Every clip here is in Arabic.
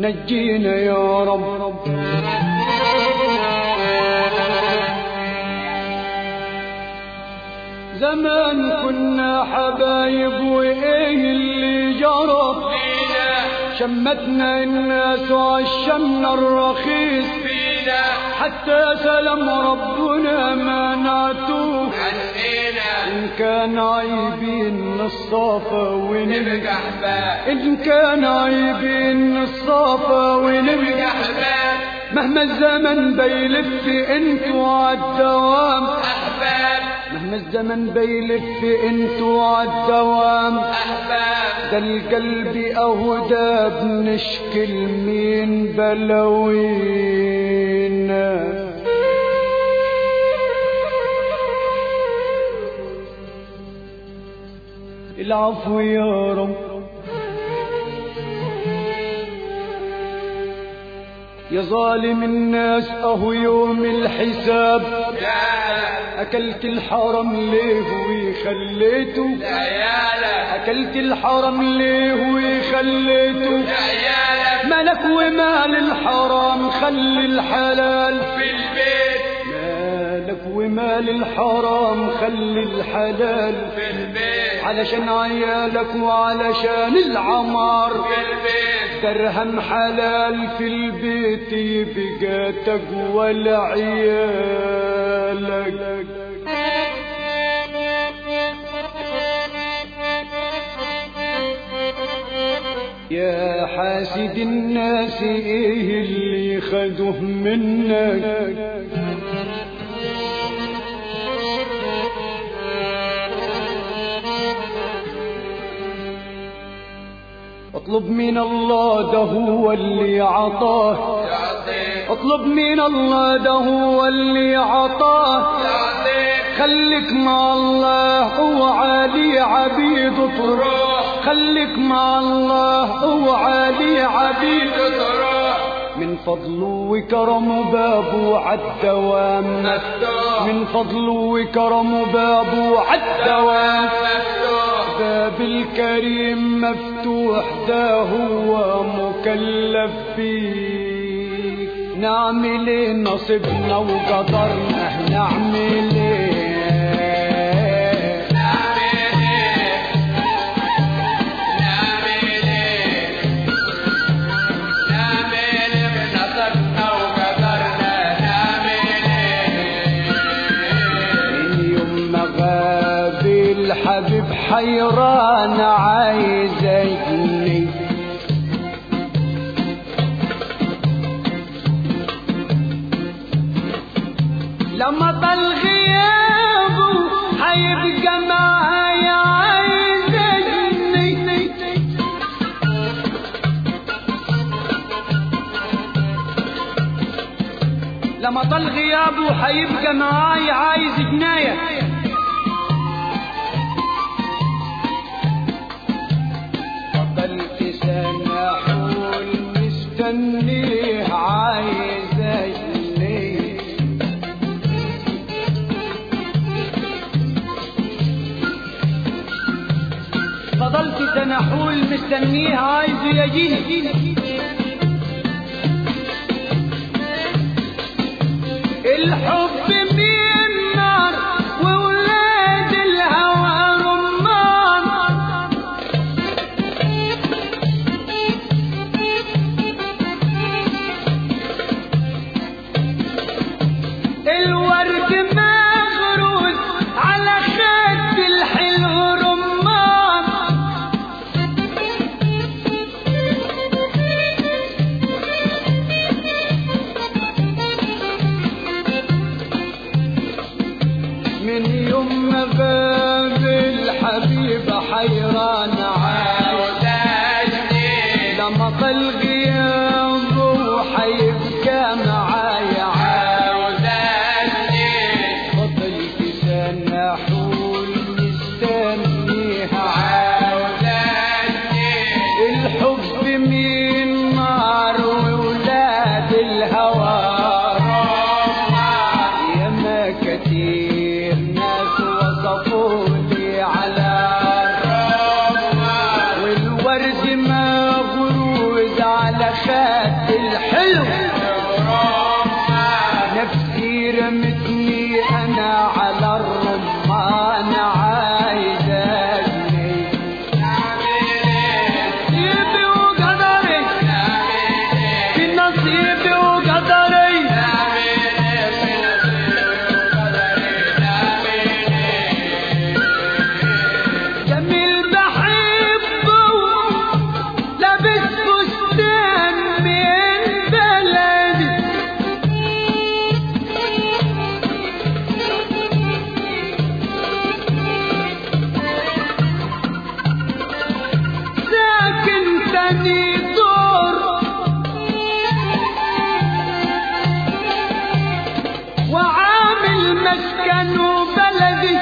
نجينا يا رب. زمان كنا حبايب وايه اللي جرى فينا، شمتنا الناس وعشمنا الرخيص فينا، حتى سلام ربنا ما نعتوه عنينا. إن كان عيبين نصافى ونبقى أحباب، إن كان عيبين نصافى ونبقى أحباب، مهما الزمن بيلف انتوا عالدوام أحباب، مهما الزمن بيلف انتوا عالدوام أحباب. ده القلب أهدى بنشكي لمين بلوينا. العفو يا رب يا ظالم الناس، اهو يوم الحساب. اكلت الحرم ليه وخليته، اكلت الحرم ليه وخليته، مالك ومال الحرام خلي الحلال في البيت، مالك ومال الحرام خلي الحلال في البيت، علشان عيالك وعلشان العمار في البيت. درهم حلال في البيت يبقى تقوى لعيالك. يا حاسد الناس ايه اللي خدوه منك، اطلب من الله ده هو اللي عطاه، اطلب من الله ده هو اللي عطاه، خليك مع الله وعلي عبيد تروح، خليك مع الله وعلي عبيد تروح. من فضله وكرمه بابه عالدوام مفتوح، من فضله وكرمه بابه عالدوام مفتوح. باب الكريم مفتوح ده هو مكلف بيه. نعمل ايه نصيبنا وقدرنا، نعمل ايه الحبيب حيران عايزني، لما طال غيابه حيبقى معايا عايزني، لما طال غيابه حيبقى معايا عايز جنايه. سنحول مستنيه عايزني، فضلت سنحول مستنيه عايز يجيني. الحب من نار وولاد الهوى رمان، الورد مغروس على خد الحلو رمان، خد الحلو نفسي رمتني انا على الرمان عايز اجني نصيبي وقدري في نصيبي وقدري جميل بحبه لابس فستان من بلدي ساكن تاني دور وعامل مسكن بلدي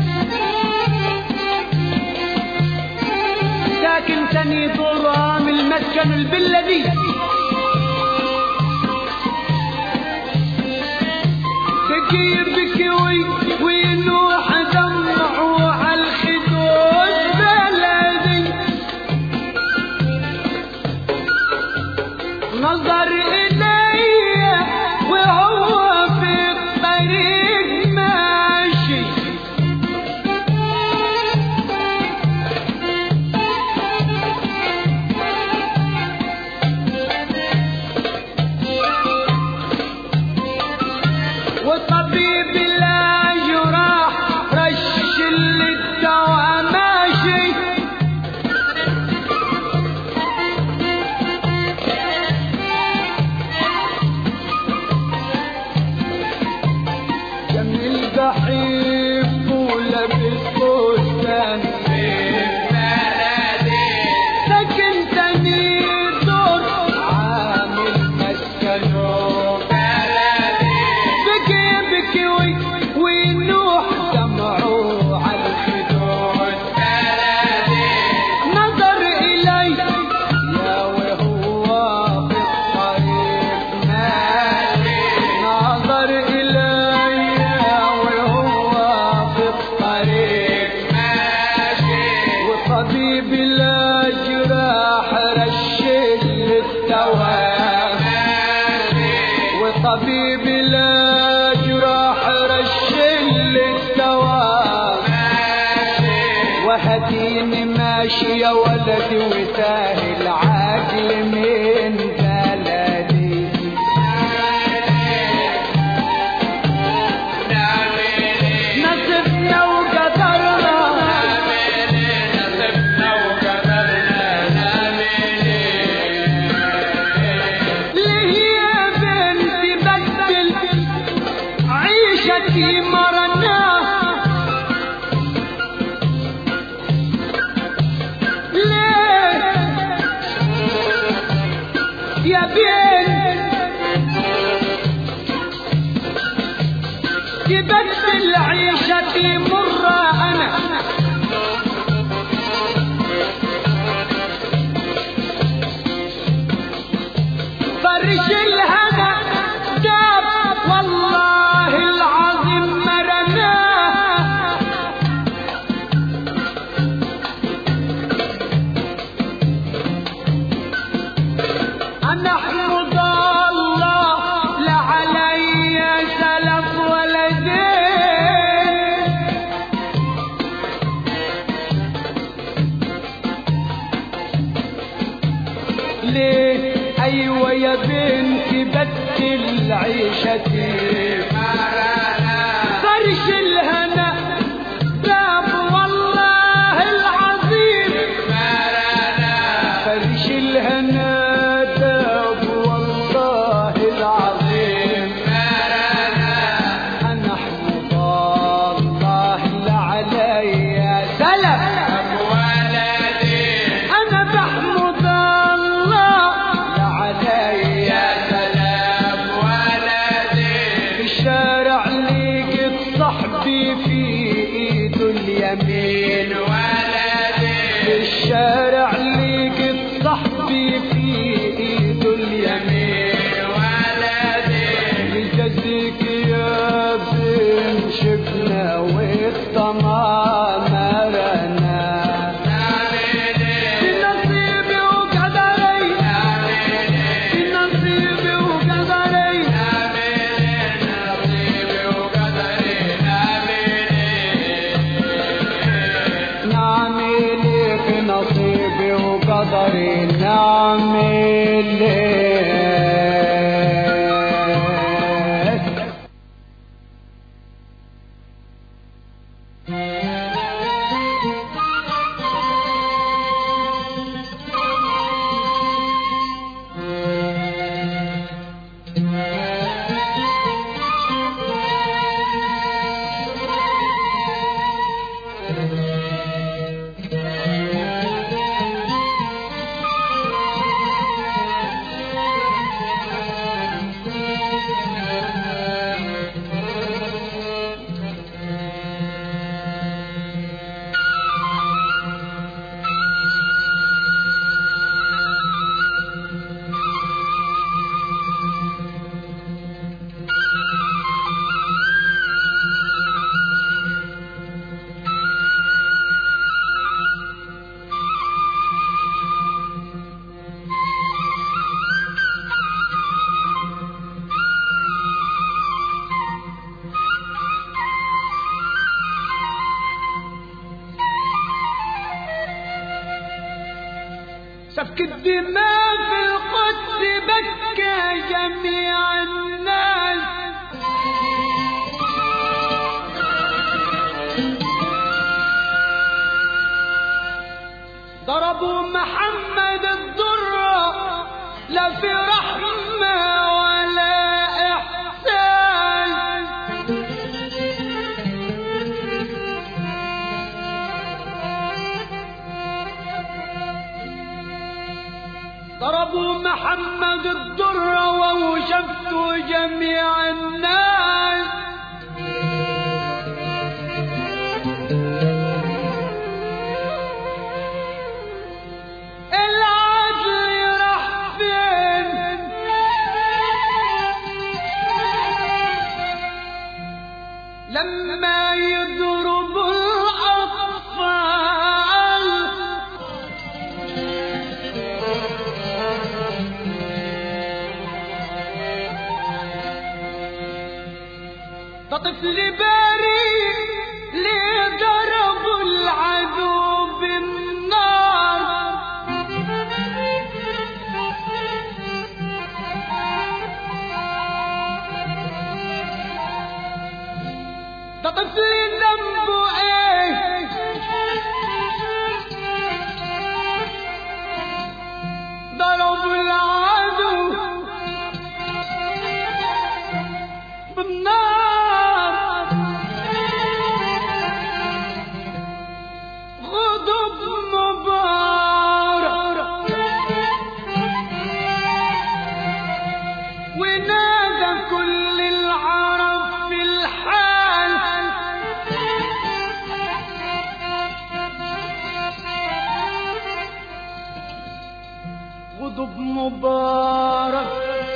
ساكن تاني دور وعامل مسكن البلدي تجي يبكي وينوح دمعه على الخدود بلدي نظر إلي وهو في الطريق ماشي وطبيب لا جراح رش الدواء ماشي جميل بحب ولابس فستان ساكن تاني دور عامل مسكنه بكي بكي وينوح دمعه على الخدود نظر إلي يا وهو في الطريق ماشي نظر إلي يا وهو في الطريق ماشي وطبيب لا جراح رش الدواء وطبيب لا جراح رش الدواء وهديني ماشي يا ولدي وتاه العقل من بلدي نصبنا وقدرنا ليه يا بنتي بدل عيشتي مرناها ليه يا بنت تبدل عيشتي مرة أنا فرش الهنا داب والله العظيم مرناه أنا أحمد الله لا علي سلف ولا دين ليه أيوة يا بنتي بدل عيشتي فرش الهنا داب والله العظيم فرش الهنا داب والله العظيم أنا أحمد الله لا علي سلف أنا بحمد الله لا علي سلام ولدي في الشارع سفك الدماء في القدس بكى جميع الناس. ضربوا محمد الضرة لا في رحمة ولا إحسان. ضربوا محمد الضرة ووشفتوا جميع الناس. لما يضرب الأطفال ده طفل بريء ليه ضرب العدو بالنار. ده طفل ذنبه ايه ضرب العدو بالنار. غضب مبارك ونادى كل العرب في الحال. غضب مبارك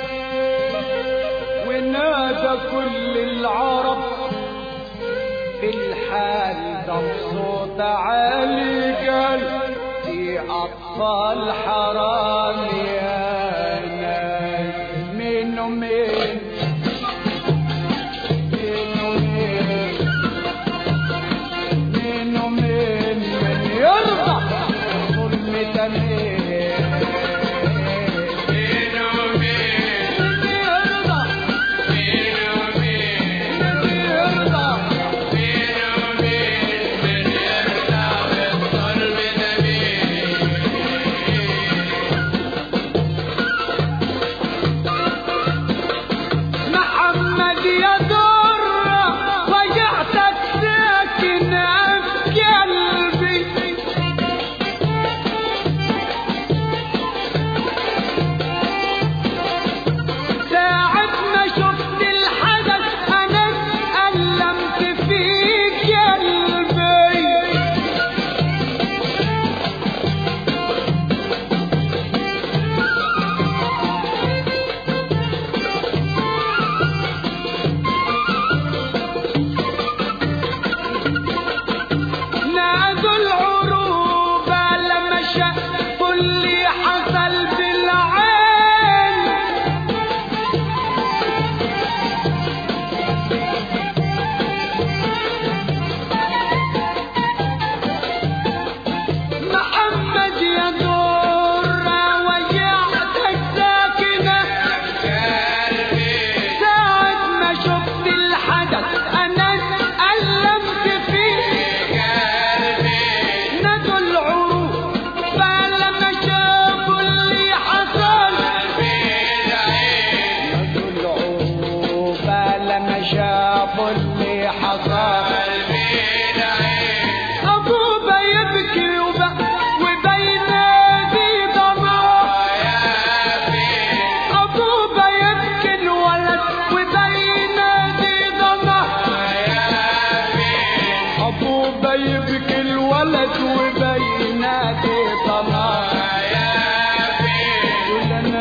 ونادى كل العرب في الحال. ده بصوت عالي قال في أطفال حرام يا ناس. مين ومين مين ومين مين ومين من يرضى ظلم تمين.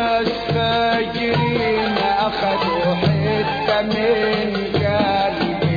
من قلبي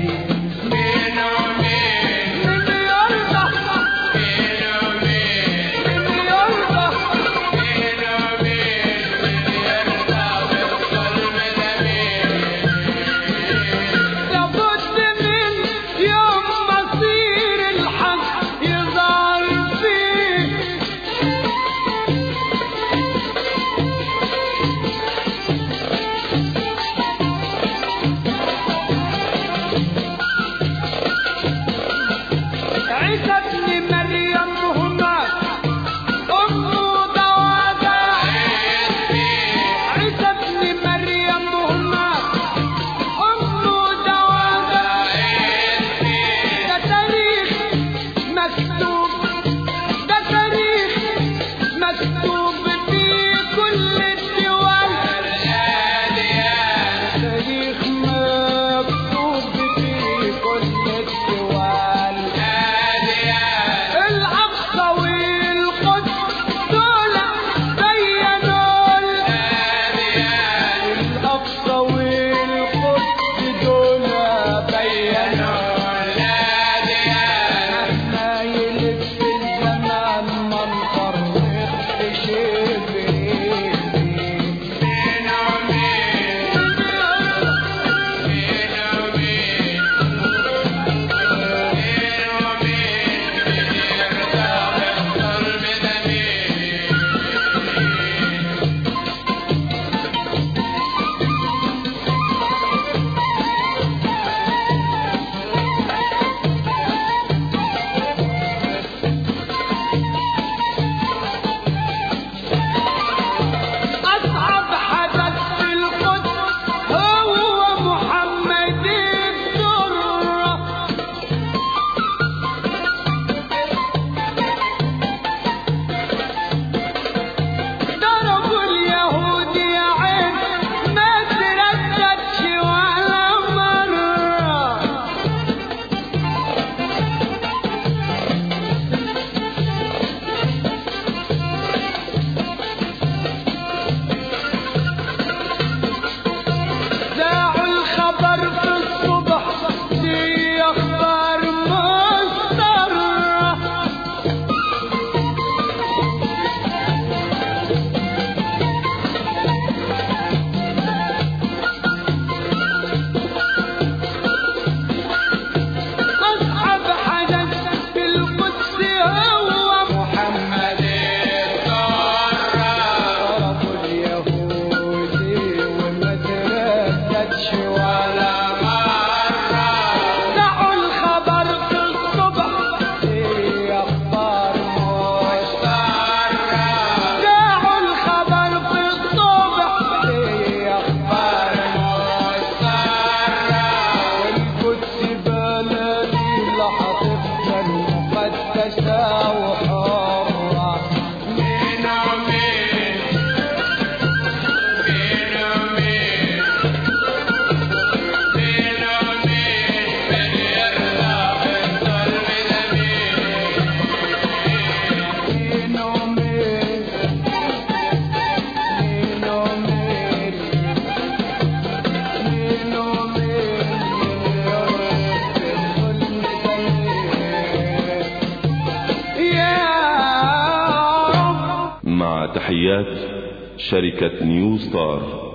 تحيات شركة نيو ستار.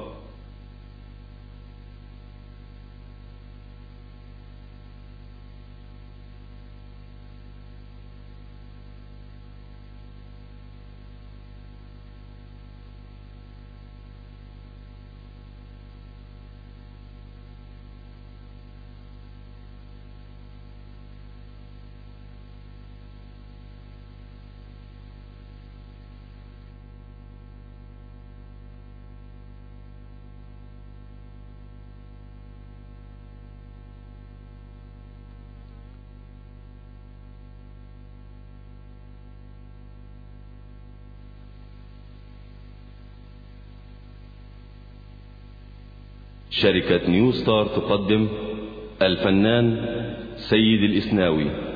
شركة نيو ستار تقدم الفنان سيد الإسناوي.